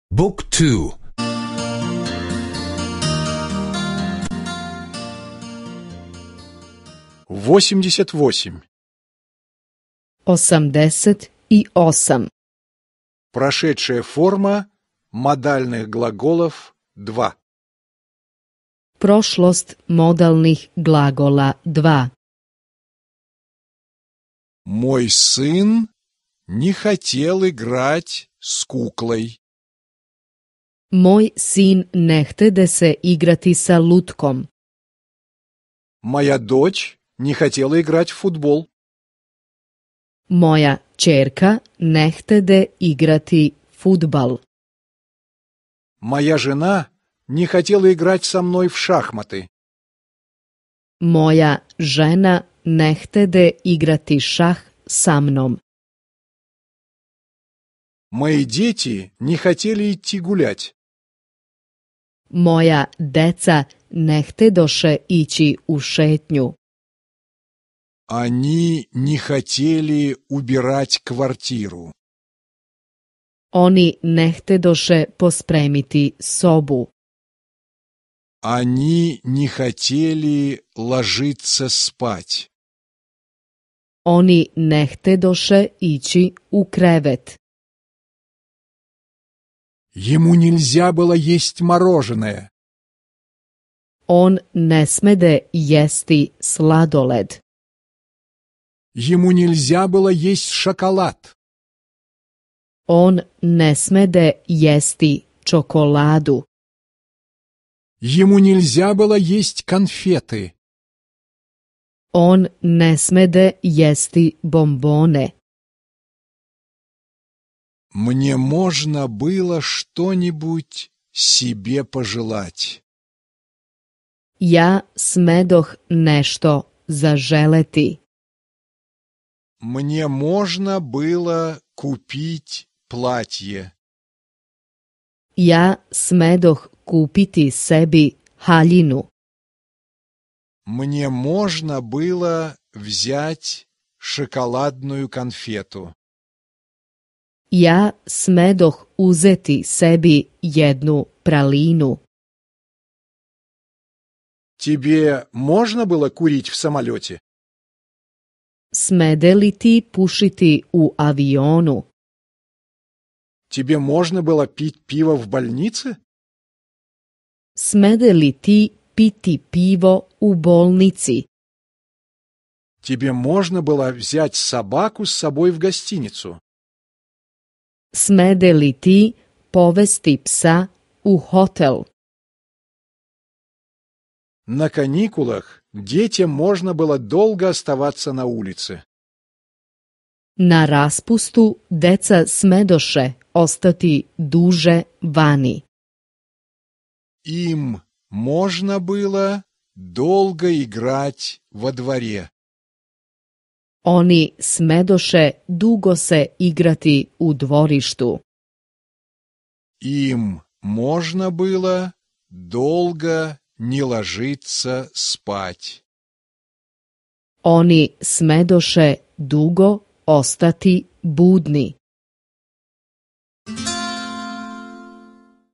بوك تو 88. 88. Прошедшая форма модальных глаголов 2. Prošlost modalnih glagola 2. Мой сын не хотел играть с куклой. Moj sin ne htede se igrati sa lutkom. Моя дочь не хотела играть в футбол. Moja ćerka ne htede igrati fudbal. Моя жена не хотела играть со мной в шахматы. Moja žena ne htede igrati šah sa mnom. Мои дети не хотели идти гулять. Moja deca ne htedoše ići u šetnju. Они не хотели убирать квартиру. Oni ne htedoše pospremiti sobu. Они не хотели ложиться спать. Oni ne htedoše ići u krevet. Ему нельзя было есть мороженое. On ne smede jesti sladoled. Ему нельзя было есть шоколад. On ne smede jesti čokoladu. Ему нельзя было есть конфеты. On ne smede jesti bombone. Мне можно было что-нибудь себе пожелать. Ja smedoh nešto zaželeti. Мне можно было купить платье. Ja smedoh kupiti sebi haljinu. Мне можно было взять шоколадную конфету. Ja smedoh uzeti sebi jednu pralinu. Тебе можно было курить в самолете? Smede li ti pušiti u avionu? Тебе можно было пить пиво в больнице? Smede li ti piti pivo u bolnici? Тебе можно было взять собаку с собой в гостиницу? Smede li ti povesti psa u hotel? На каникулах детям можно было долго оставаться на улице. Na raspustu deca smedoše ostati duže vani. Им можно было долго играть во дворе. Oni smedoše dugo se igrati u dvorištu. Им можно было долго не ложиться спать. Oni smedoše dugo ostati budni.